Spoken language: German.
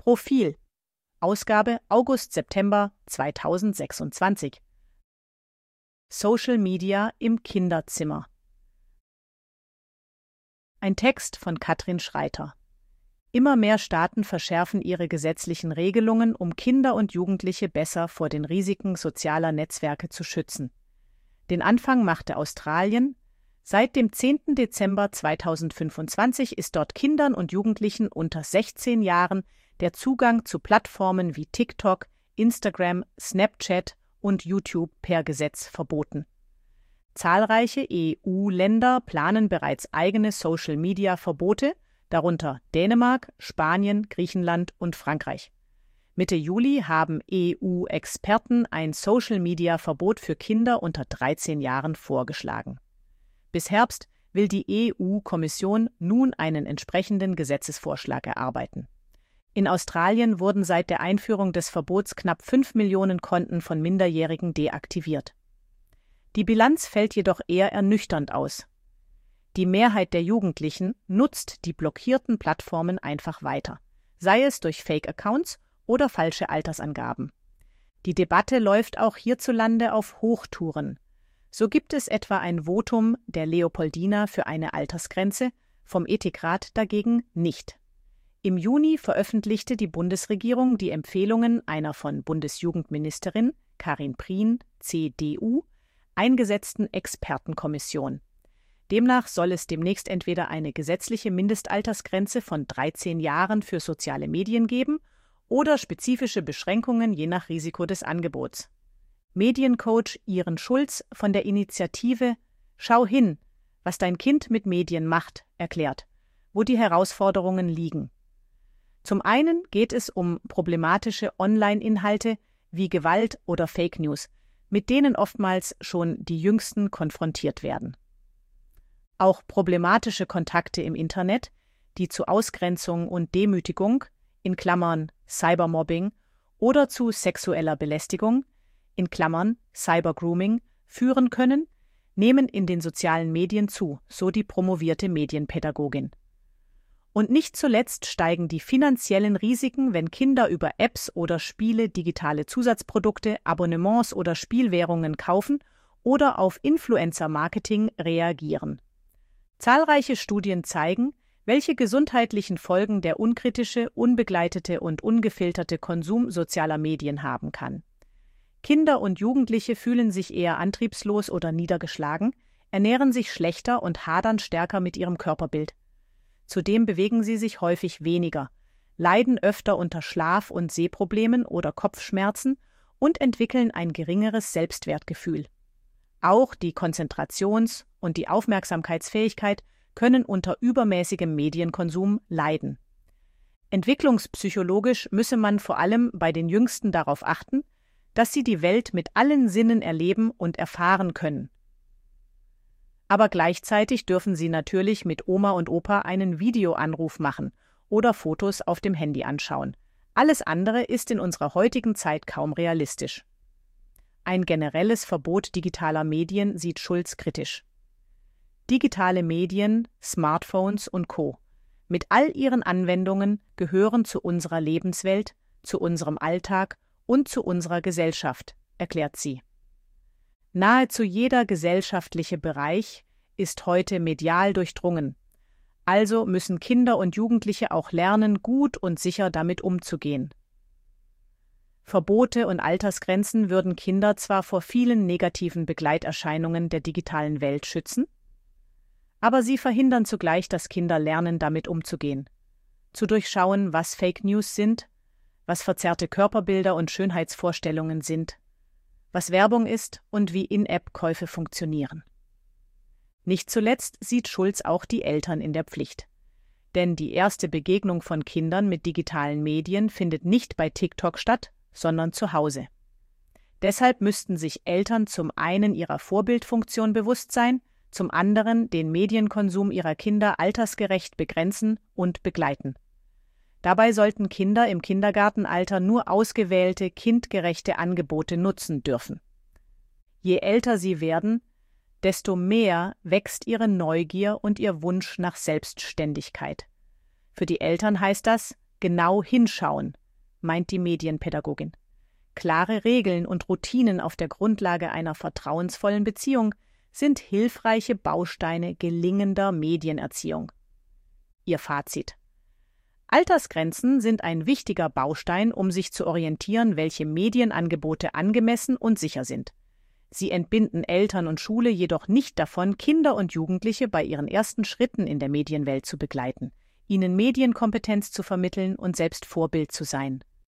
Profil. Ausgabe August-September 2026. Social Media im Kinderzimmer. Ein Text von Katrin Schreiter. Immer mehr Staaten verschärfen ihre gesetzlichen Regelungen, um Kinder und Jugendliche besser vor den Risiken sozialer Netzwerke zu schützen. Den Anfang machte Australien. Seit dem 10. Dezember 2025 ist dort Kindern und Jugendlichen unter 16 Jahren der Zugang zu Plattformen wie TikTok, Instagram, Snapchat und YouTube per Gesetz verboten. Zahlreiche EU-Länder planen bereits eigene Social-Media-Verbote, darunter Dänemark, Spanien, Griechenland und Frankreich. Mitte Juli haben EU-Experten ein Social-Media-Verbot für Kinder unter 13 Jahren vorgeschlagen. Bis Herbst will die EU-Kommission nun einen entsprechenden Gesetzesvorschlag erarbeiten. In Australien wurden seit der Einführung des Verbots knapp 5 Millionen Konten von Minderjährigen deaktiviert. Die Bilanz fällt jedoch eher ernüchternd aus. Die Mehrheit der Jugendlichen nutzt die blockierten Plattformen einfach weiter, sei es durch Fake-Accounts oder falsche Altersangaben. Die Debatte läuft auch hierzulande auf Hochtouren. So gibt es etwa ein Votum der Leopoldina für eine Altersgrenze, vom Ethikrat dagegen nicht. Im Juni veröffentlichte die Bundesregierung die Empfehlungen einer von Bundesjugendministerin Karin Prien, CDU, eingesetzten Expertenkommission. Demnach soll es demnächst entweder eine gesetzliche Mindestaltersgrenze von 13 Jahren für soziale Medien geben oder spezifische Beschränkungen je nach Risiko des Angebots. Mediencoach Iren Schulz von der Initiative Schau hin, was dein Kind mit Medien macht, erklärt, wo die Herausforderungen liegen. Zum einen geht es um problematische Online-Inhalte wie Gewalt oder Fake News, mit denen oftmals schon die Jüngsten konfrontiert werden. Auch problematische Kontakte im Internet, die zu Ausgrenzung und Demütigung, in Klammern Cybermobbing, oder zu sexueller Belästigung, in Klammern Cybergrooming, führen können, nehmen in den sozialen Medien zu, so die promovierte Medienpädagogin. Und nicht zuletzt steigen die finanziellen Risiken, wenn Kinder über Apps oder Spiele digitale Zusatzprodukte, Abonnements oder Spielwährungen kaufen oder auf Influencer-Marketing reagieren. Zahlreiche Studien zeigen, welche gesundheitlichen Folgen der unkritische, unbegleitete und ungefilterte Konsum sozialer Medien haben kann. Kinder und Jugendliche fühlen sich eher antriebslos oder niedergeschlagen, ernähren sich schlechter und hadern stärker mit ihrem Körperbild. Zudem bewegen sie sich häufig weniger, leiden öfter unter Schlaf- und Sehproblemen oder Kopfschmerzen und entwickeln ein geringeres Selbstwertgefühl. Auch die Konzentrations- und die Aufmerksamkeitsfähigkeit können unter übermäßigem Medienkonsum leiden. Entwicklungspsychologisch müsse man vor allem bei den Jüngsten darauf achten, dass sie die Welt mit allen Sinnen erleben und erfahren können. Aber gleichzeitig dürfen sie natürlich mit Oma und Opa einen Videoanruf machen oder Fotos auf dem Handy anschauen. Alles andere ist in unserer heutigen Zeit kaum realistisch. Ein generelles Verbot digitaler Medien sieht Schulz kritisch. Digitale Medien, Smartphones und Co. mit all ihren Anwendungen gehören zu unserer Lebenswelt, zu unserem Alltag und zu unserer Gesellschaft, erklärt sie. Nahezu jeder gesellschaftliche Bereich ist heute medial durchdrungen. Also müssen Kinder und Jugendliche auch lernen, gut und sicher damit umzugehen. Verbote und Altersgrenzen würden Kinder zwar vor vielen negativen Begleiterscheinungen der digitalen Welt schützen, aber sie verhindern zugleich, dass Kinder lernen, damit umzugehen, zu durchschauen, was Fake News sind, was verzerrte Körperbilder und Schönheitsvorstellungen sind, was Werbung ist und wie In-App-Käufe funktionieren. Nicht zuletzt sieht Schulz auch die Eltern in der Pflicht. Denn die erste Begegnung von Kindern mit digitalen Medien findet nicht bei TikTok statt, sondern zu Hause. Deshalb müssten sich Eltern zum einen ihrer Vorbildfunktion bewusst sein, zum anderen den Medienkonsum ihrer Kinder altersgerecht begrenzen und begleiten. Dabei sollten Kinder im Kindergartenalter nur ausgewählte, kindgerechte Angebote nutzen dürfen. Je älter sie werden, desto mehr wächst ihre Neugier und ihr Wunsch nach Selbstständigkeit. Für die Eltern heißt das, genau hinschauen, meint die Medienpädagogin. Klare Regeln und Routinen auf der Grundlage einer vertrauensvollen Beziehung sind hilfreiche Bausteine gelingender Medienerziehung. Ihr Fazit: Altersgrenzen sind ein wichtiger Baustein, um sich zu orientieren, welche Medienangebote angemessen und sicher sind. Sie entbinden Eltern und Schule jedoch nicht davon, Kinder und Jugendliche bei ihren ersten Schritten in der Medienwelt zu begleiten, ihnen Medienkompetenz zu vermitteln und selbst Vorbild zu sein.